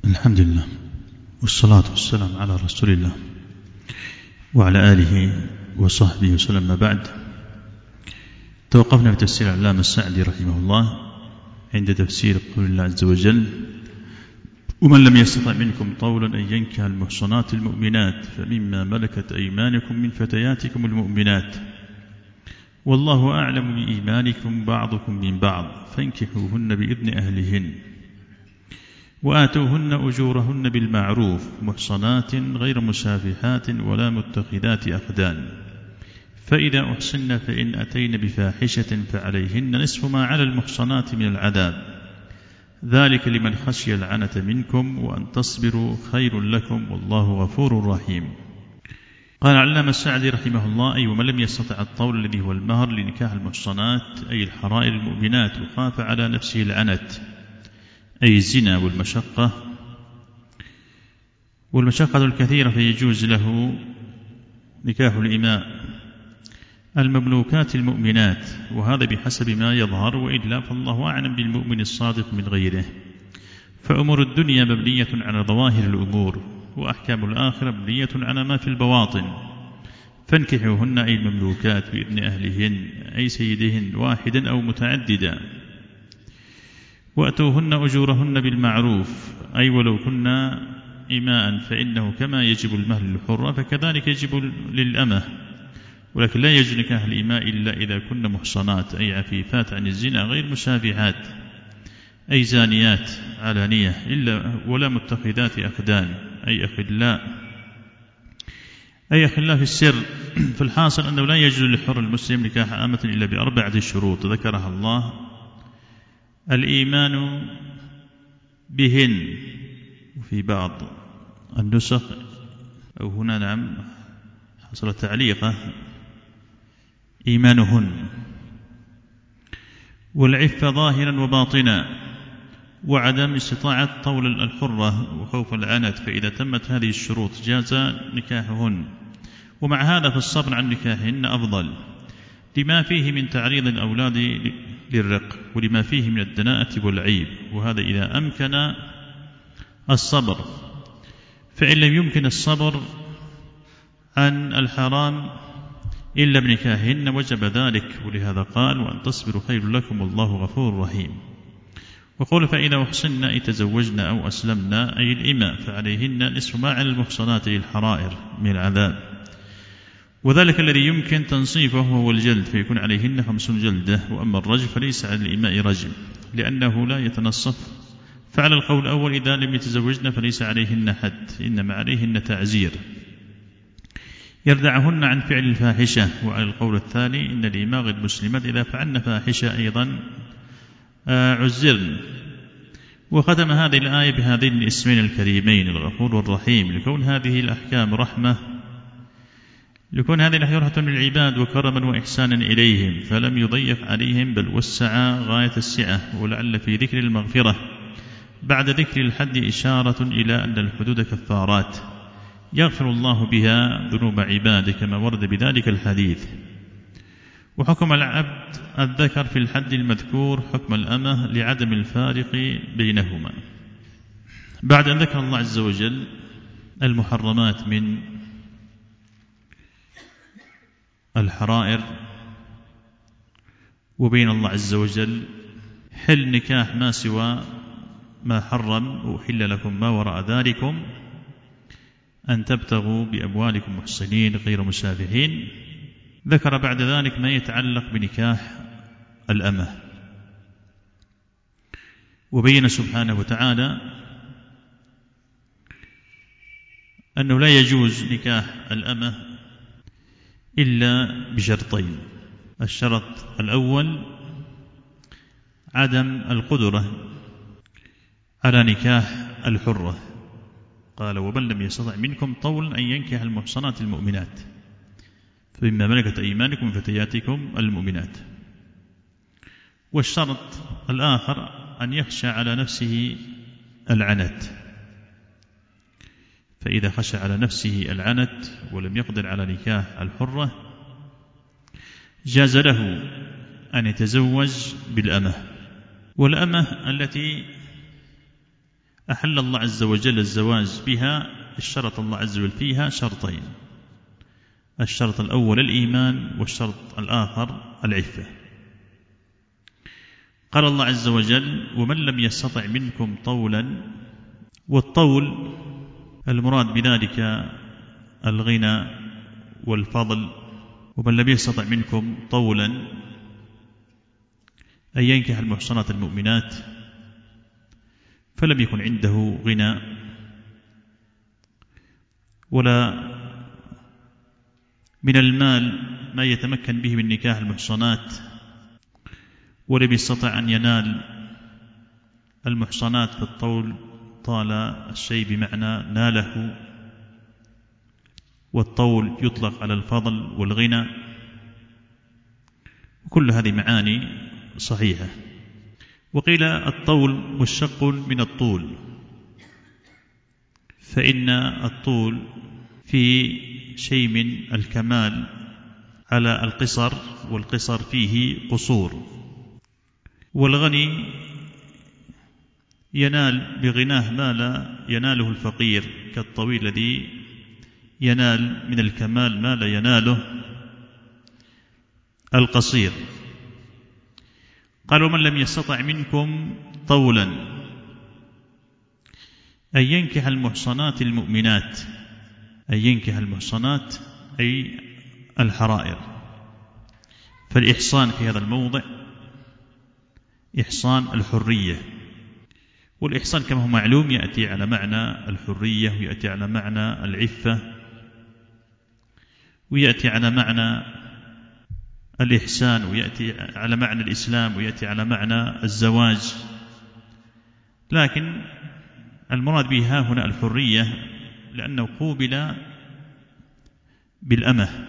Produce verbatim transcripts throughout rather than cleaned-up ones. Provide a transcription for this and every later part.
الحمد لله والصلاة والسلام على رسول الله وعلى آله وصحبه وسلم. ما بعد، توقفنا في تفسير العلامة السعدي رحمه الله عند تفسير قول الله عز وجل: ومن لم يستطع منكم طولا أن ينكح المحصنات المؤمنات فمما ملكت أيمانكم من فتياتكم المؤمنات والله أعلم بإيمانكم بعضكم من بعض فانكحوهن بإذن أهلهن وآتوهن أجورهن بالمعروف محصنات غير مسافحات ولا متخذات أخدان، فإذا أحصن فإن أتين بفاحشة فعليهن نصف ما على المحصنات من العذاب، ذلك لمن خشي العنة منكم وأن تصبروا خير لكم والله غفور رحيم. قال العلامة السعدي رحمه الله: أي ومن لم يستطع الطول الذي هو المهر لنكاح المحصنات أي الحرائر المؤمنات وخاف على نفسه العنة أي الزنا والمشقة والمشقة الكثيرة فيجوز له نكاح الإماء المملوكات المؤمنات، وهذا بحسب ما يظهر، وإلا فالله أعلم بالمؤمن الصادق من غيره، فأمور الدنيا مبنية على ظواهر الأمور وأحكام الآخرة مبنية على ما في البواطن، فانكحوهن أي المملوكات بإذن أهلهن أي سيدهن واحدا أو متعددا، وأتوهن أجورهن بالمعروف أي ولو كنا إماء فإنه كما يجب المهر للحرة فكذلك يجب للأمة، ولكن لا يجوز نكاح الإماء إلا إذا كن محصنات أي عفيفات عن الزنا غير مسافحات أي زانيات علانية إلا ولا متخذات أخدان أي أخلاء أي أخلاء في السر. فالحاصل أنه لا يجوز للحر المسلم نكاح أمة إلا بأربعة شروط ذكرها الله: الإيمان بهن، وفي بعض النسخ أو هنا نعم حصل تعليقه إيمانهن، والعفة ظاهرا وباطنا، وعدم استطاعة طول الحرة وخوف العنت، فإذا تمت هذه الشروط جاز نكاحهن، ومع هذا فالصبر عن نكاحهن أفضل لما فيه من تعريض الأولاد للرق ولما فيه من الدناءة والعيب، وهذا إذا أمكن الصبر، فإن لم يمكن الصبر عن الحرام إلا بنكاحهن وجب ذلك، ولهذا قال: وأن تصبروا خير لكم والله غفور رحيم. وقول: فإذا أحصن أي تزوجن أو أسلمنا أي الإماء فعليهن نصف ما على المحصنات أي الحرائر من العذاب، وذلك الذي يمكن تنصيفه هو الجلد فيكون عليهن خمسون جلدة، وأما الرجم فليس على الإماء رجم لأنه لا يتنصف، فعلى القول الأول إذا لم يتزوجن فليس عليهن حد إنما عليهن تعزير يردعهن عن فعل الفاحشة، وعلى القول الثاني إن الإماء غير مسلمات إذا فعلن فاحشة أيضا عزرن. وختم هذه الآية بهذين الاسمين الكريمين الغفور والرحيم، لكون هذه الأحكام رحمة لكون هذه الأحكام رحمة للعباد وكرما وإحسانا إليهم، فلم يضيق عليهم بل وسع غاية السعة، ولعل في ذكر المغفرة بعد ذكر الحد إشارة إلى أن الحدود كفارات يغفر الله بها ذنوب عباده كما ورد بذلك الحديث. وحكم العبد الذكر في الحد المذكور حكم الأمة لعدم الفارق بينهما. بعد أن ذكر الله عز وجل المحرمات من الحرائر وبين الله عز وجل حل نكاح ما سوى ما حرم وحل لكم ما وراء ذلكم أن تبتغوا بأموالكم محصنين غير مسافحين، ذكر بعد ذلك ما يتعلق بنكاح الأمة، وبين سبحانه وتعالى أنه لا يجوز نكاح الأمة إلا بشرطين: الشرط الأول عدم القدرة على نكاح الحرة، قال: ومن لم يستطع منكم طولا أن ينكح المحصنات المؤمنات فمما ملكت أيمانكم من فتياتكم المؤمنات. والشرط الآخر أن يخشى على نفسه العنت، فإذا خشى على نفسه العنت ولم يقدر على نكاح الحرة جاز له أن يتزوج بالأمة، والأمة التي أحل الله عز وجل الزواج بها اشترط الله عز وجل فيها شرطين: الشرط الأول الإيمان، والشرط الآخر العفة. قال الله عز وجل: ومن لم يستطع منكم طولا. والطول المراد بذلك الغنى والفضل. ومن لم يستطع منكم طولا أن ينكح المحصنات المؤمنات فلم يكن عنده غنى ولا من المال ما يتمكن به من نكاح المحصنات، ولم يستطع أن ينال المحصنات بالطول، طال الشيء بمعنى ناله، والطول يطلق على الفضل والغنى، وكل هذه معاني صحيحة. وقيل الطول مشتق من الطول، فإن الطول في شيء من الكمال على القصر، والقصر فيه قصور. والغني ينال بغناه ما لا يناله الفقير، كالطويل الذي ينال من الكمال ما لا يناله القصير. قال: ومن لم يستطع منكم طولا أن ينكح المحصنات المؤمنات، أن ينكح المحصنات أي الحرائر. فالإحصان في هذا الموضع إحصان الحرية، والإحصان كما هو معلوم يأتي على معنى الحرية، ويأتي على معنى العفة، ويأتي على معنى الإحسان، ويأتي على معنى الإسلام، ويأتي على معنى الزواج. لكن المراد بها هنا الحرية، لأنه قوبل بالأمة.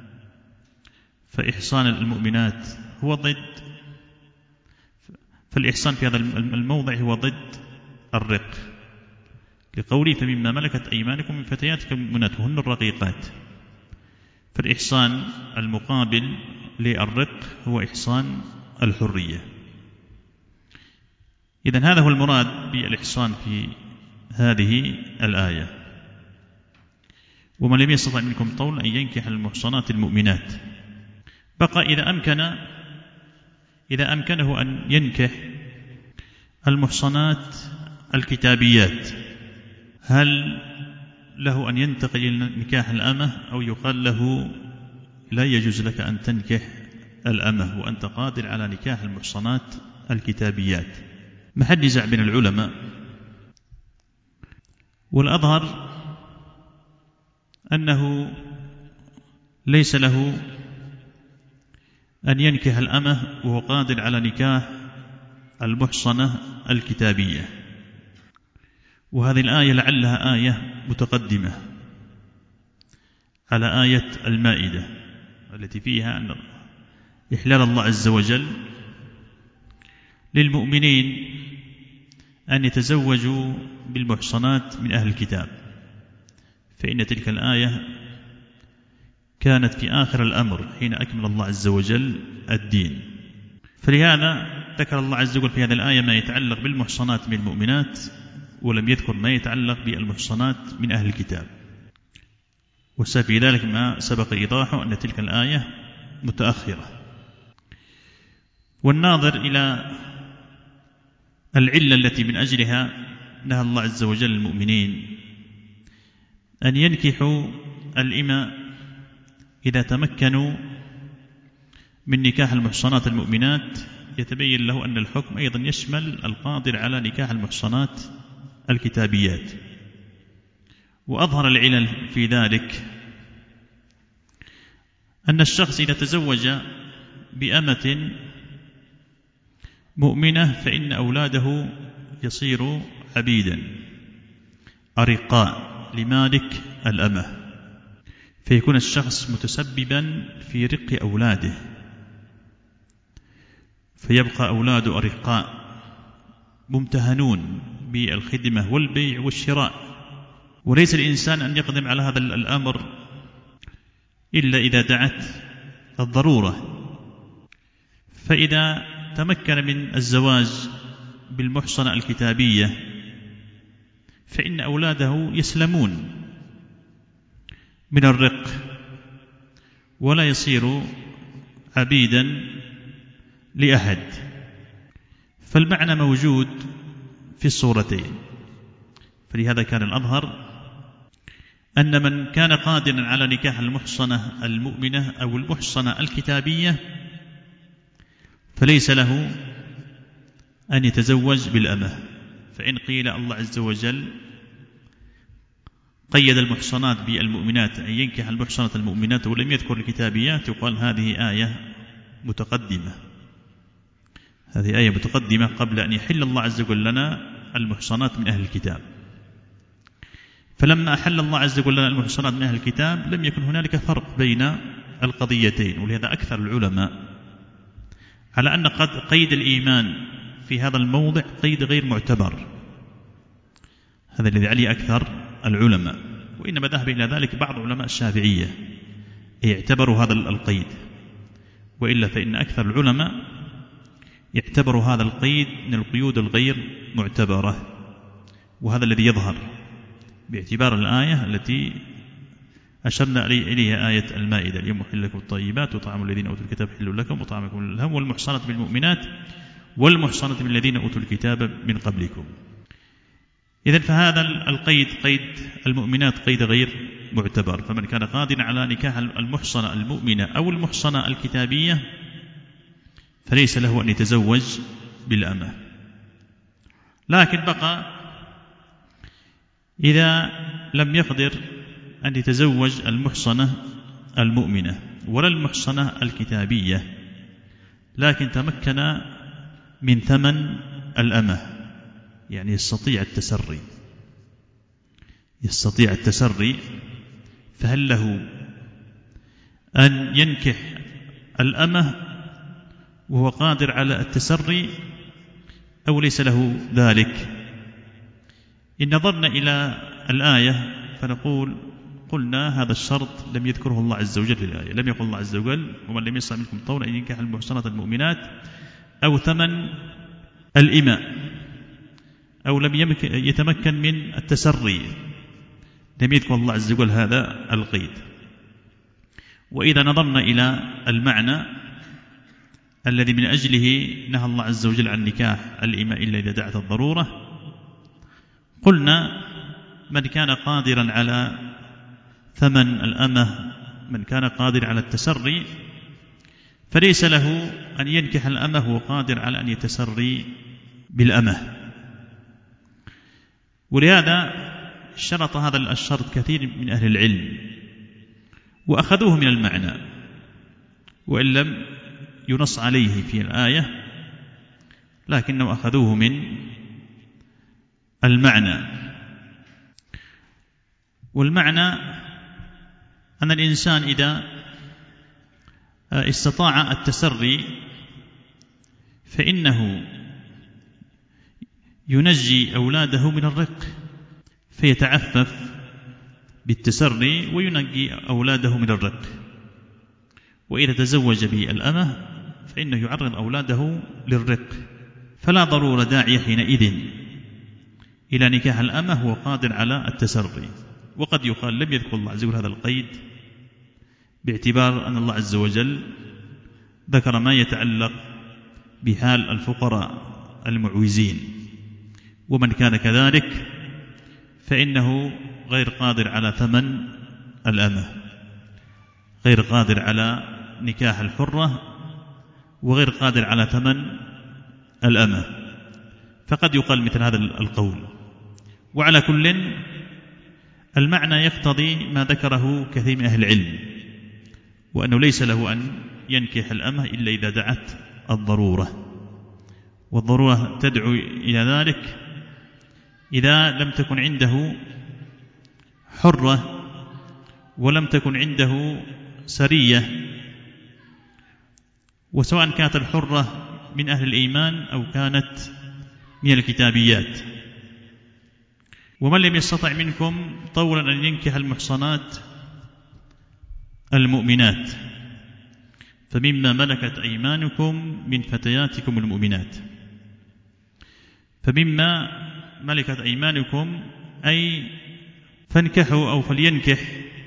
فإحصان المؤمنات هو ضد، فالإحصان في هذا الموضع هو ضد الرق، لقوله: فمما ملكت أيمانكم من فتياتكم المؤمنات وهن الرقيقات. فالإحصان المقابل للرق هو إحصان الحرية. إذن هذا هو المراد بالإحصان في هذه الآية: ومن لم يستطع منكم طول أن ينكح المحصنات المؤمنات. بقى إذا أمكن إذا أمكنه أن ينكح المحصنات الكتابيات، هل له أن ينتقل إلى نكاح الأمة، أو يقال له لا يجوز لك أن تنكح الأمة وأنت قادر على نكاح المحصنات الكتابيات؟ محل نزاع بين العلماء، والأظهر أنه ليس له أن ينكح الأمة وهو قادر على نكاح المحصنة الكتابية. وهذه الآية لعلها آية متقدمة على آية المائدة التي فيها أن إحلال الله عز وجل للمؤمنين أن يتزوجوا بالمحصنات من أهل الكتاب، فإن تلك الآية كانت في آخر الأمر حين أكمل الله عز وجل الدين. فلهذا ذكر الله عز وجل في هذه الآية ما يتعلق بالمحصنات من المؤمنات، ولم يذكر ما يتعلق بالمحصنات من أهل الكتاب. وسفي ذلك ما سبق إيضاحه أن تلك الآية متأخرة. والناظر إلى العلة التي من أجلها نهى الله عز وجل المؤمنين أن ينكحوا الإماء إذا تمكنوا من نكاح المحصنات المؤمنات، يتبين له أن الحكم أيضا يشمل القادر على نكاح المحصنات الكتابيات. وأظهر العلل في ذلك أن الشخص إذا تزوج بأمة مؤمنة فإن أولاده يصير عبيدا أرقاء لمالك الأمة، فيكون الشخص متسببا في رق أولاده، فيبقى أولاد أرقاء ممتهنون بالخدمة والبيع والشراء. وليس الإنسان أن يقدم على هذا الأمر إلا إذا دعت الضرورة. فإذا تمكن من الزواج بالمحصنة الكتابية فإن أولاده يسلمون من الرق ولا يصير عبيدا لأحد. فالمعنى موجود في الصورتين. فلهذا كان الأظهر أن من كان قادرا على نكاح المحصنة المؤمنة أو المحصنة الكتابية فليس له أن يتزوج بالأمة. فإن قيل الله عز وجل قيد المحصنات بالمؤمنات أن ينكح المحصنة المؤمنات ولم يذكر الكتابيات، يقال هذه آية متقدمة، هذه آية متقدمة قبل أن يحل الله عز وجل لنا المحصنات من أهل الكتاب. فلما أحل الله عز وجل لنا المحصنات من أهل الكتاب لم يكن هنالك فرق بين القضيتين. ولهذا أكثر العلماء على أن قد قيد الإيمان في هذا الموضع قيد غير معتبر، هذا الذي عليه أكثر العلماء. وإنما ذهب إلى ذلك بعض علماء الشافعية يعتبروا هذا القيد، وإلا فإن أكثر العلماء يعتبر هذا القيد من القيود الغير معتبرة. وهذا الذي يظهر باعتبار الآية التي أشرنا إليها، آية المائدة: اليوم أحل لكم الطيبات وطعام الذين أوتوا الكتاب حل لكم وطعامكم لهم والمحصنة بالمؤمنات والمحصنة من الذين أوتوا الكتاب من قبلكم. إذن فهذا القيد قيد المؤمنات قيد غير معتبر. فمن كان قادرا على نكاح المحصنة المؤمنة أو المحصنة الكتابية فليس له أن يتزوج بالأمة. لكن بقى إذا لم يقدر أن يتزوج المحصنة المؤمنة ولا المحصنة الكتابية، لكن تمكن من ثمن الأمة، يعني يستطيع التسري يستطيع التسري فهل له أن ينكح الأمة وهو قادر على التسري أو ليس له ذلك؟ إن نظرنا إلى الآية فنقول قلنا هذا الشرط لم يذكره الله عز وجل في الآية. لم يقل الله عز وجل: ومن لم يستطع منكم طولا أن ينكح المحصنات المؤمنات، أو ثمن الإماء، أو لم يتمكن من التسري. لم يذكر الله عز وجل هذا القيد. وإذا نظرنا إلى المعنى الذي من أجله نهى الله عز وجل عن نكاح الإماء إلا إذا دعت الضرورة، قلنا من كان قادرا على ثمن الأمة، من كان قادر على التسري، فليس له أن ينكح الأمة وهو قادر على أن يتسري بالأمة. ولهذا شرط هذا الشرط كثير من أهل العلم وأخذوه من المعنى، وإن لم ينص عليه في الآية لكنهم أخذوه من المعنى. والمعنى أن الإنسان إذا استطاع التسري فإنه ينجي أولاده من الرق، فيتعفف بالتسري وينجي أولاده من الرق. وإذا تزوج بالأمة فإنه يعرض أولاده للرق، فلا ضرورة داعية حينئذ إلى نكاح الأمة هو قادر على التسري. وقد يقال لم يذكر الله عز وجل هذا القيد باعتبار أن الله عز وجل ذكر ما يتعلق بحال الفقراء المعوزين، ومن كان كذلك فإنه غير قادر على ثمن الأمة، غير قادر على نكاح الحرة، وغير قادر على ثمن الأمة. فقد يقال مثل هذا القول. وعلى كل المعنى يقتضي ما ذكره كثير من أهل العلم، وأنه ليس له أن ينكح الأمة إلا إذا دعت الضرورة، والضرورة تدعو إلى ذلك إذا لم تكن عنده حرة ولم تكن عنده سرية، وسواء كانت الحرة من أهل الإيمان أو كانت من الكتابيات. ومن لم يستطع منكم طولا أن ينكح المحصنات المؤمنات فمما ملكت أيمانكم من فتياتكم المؤمنات. فمما ملكت أيمانكم أي فانكحوا أو فلينكح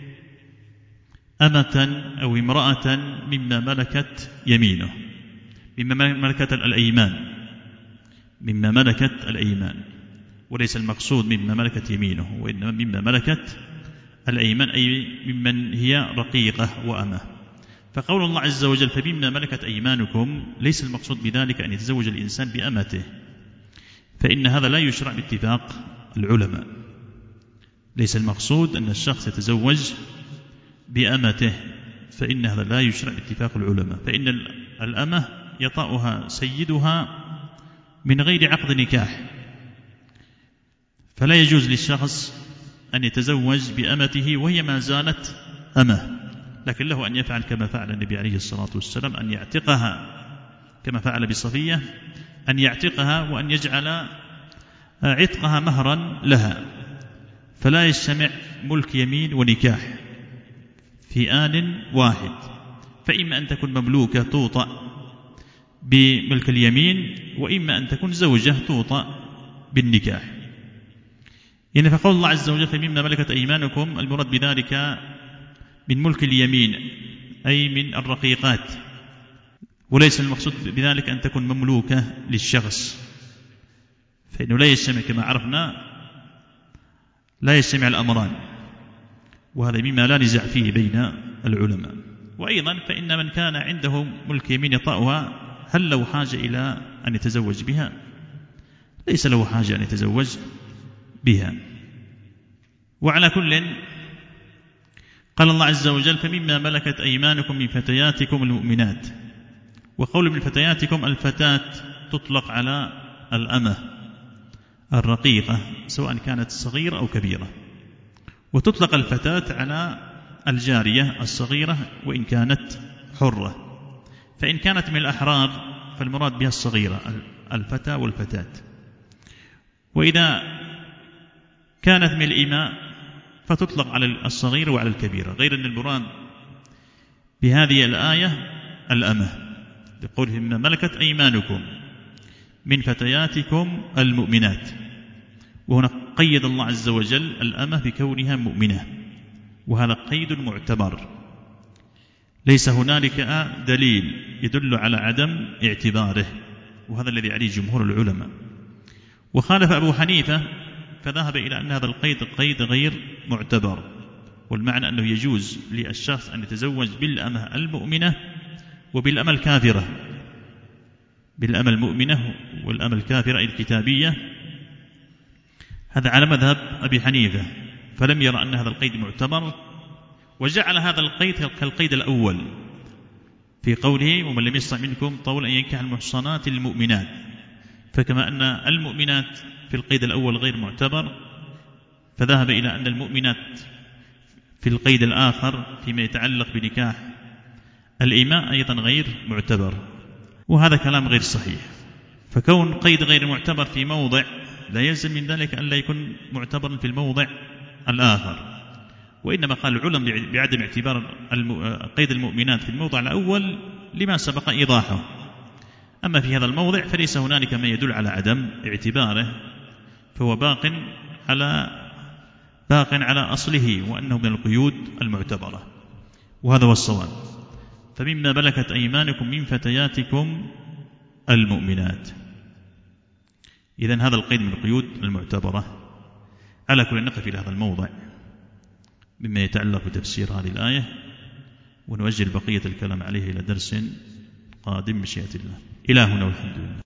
أمة أو امرأة مما ملكت يمينه، مما ملكت الأيمان، مما ملكت الأيمان، وليس المقصود مما ملكت يمينه، وإنما مما ملكت الأيمان أي ممن هي رقيقة وأمة. فقول الله عز وجل فمما ملكت أيمانكم ليس المقصود بذلك أن يتزوج الإنسان بأمته، فإن هذا لا يشرع باتفاق العلماء. ليس المقصود أن الشخص يتزوج بأمته، فإن هذا لا يشرع باتفاق العلماء، فإن الأمة يطأها سيدها من غير عقد نكاح، فلا يجوز للشخص أن يتزوج بأمته وهي ما زالت أمه، لكن له أن يفعل كما فعل النبي عليه الصلاة والسلام، أن يعتقها كما فعل بصفية، أن يعتقها وأن يجعل عتقها مهرا لها، فلا يجتمع ملك يمين ونكاح في آن واحد، فإما أن تكون مملوكة توطأ بملك اليمين، وإما أن تكون زوجة توطأ بالنكاح. يعني فقول الله عز وجل فمما ملكت أيمانكم المراد بذلك من ملك اليمين أي من الرقيقات، وليس المقصود بذلك أن تكون مملوكة للشخص، فإنه لا يجتمع كما عرفنا، لا يجتمع الأمران، وهذا مما لا نزاع فيه بين العلماء. وأيضا فإن من كان عنده ملك يمين يطأها هل له حاجة إلى أن يتزوج بها؟ ليس له حاجة أن يتزوج بها. وعلى كل قال الله عز وجل فمما ملكت أيمانكم من فتياتكم المؤمنات، وقول من فتياتكم الفتاة تطلق على الأمة الرقيقة سواء كانت صغيرة أو كبيرة، وتطلق الفتاة على الجارية الصغيرة وإن كانت حرة، فإن كانت من الأحرار فالمراد بها الصغيرة الفتى والفتاة، وإذا كانت من الإماء فتطلق على الصغير وعلى الكبيرة، غير أن المراد بهذه الآية الأمة بقوله مما ملكت أيمانكم من فتياتكم المؤمنات، وهنا قيد الله عز وجل الأمة بكونها مؤمنة، وهذا قيد معتبر، ليس هنالك دليل يدل على عدم اعتباره، وهذا الذي عليه جمهور العلماء. وخالف أبو حنيفة فذهب إلى أن هذا القيد قيد غير معتبر، والمعنى أنه يجوز للشخص أن يتزوج بالأمة المؤمنة وبالأمة الكافرة، بالأمة المؤمنة والأمة الكافرة الكتابية، هذا على مذهب أبي حنيفة، فلم يرى أن هذا القيد معتبر، وجعل هذا القيد كالقيد الأول في قوله ومن لم يستطع منكم طولا أن ينكح المحصنات المؤمنات، فكما أن المؤمنات في القيد الأول غير معتبر، فذهب إلى أن المؤمنات في القيد الآخر فيما يتعلق بنكاح الإماء أيضا غير معتبر، وهذا كلام غير صحيح. فكون قيد غير معتبر في موضع لا يلزم من ذلك أن لا يكون معتبرا في الموضع الآخر، وإنما قال العلماء بعدم اعتبار قيد المؤمنات في الموضع الأول لما سبق إيضاحه، أما في هذا الموضع فليس هنالك ما يدل على عدم اعتباره، فهو باق على باق على أصله وأنه من القيود المعتبرة، وهذا هو الصواب. فمما ملكت أيمانكم من فتياتكم المؤمنات، إذن هذا القيد من القيود المعتبرة. على كل نقف إلى هذا الموضع مما يتعلق بتفسير هذه الآية، ونؤجل بقية الكلام عليه إلى درس قادم بمشيئة الله. إلى هنا والحمد لله.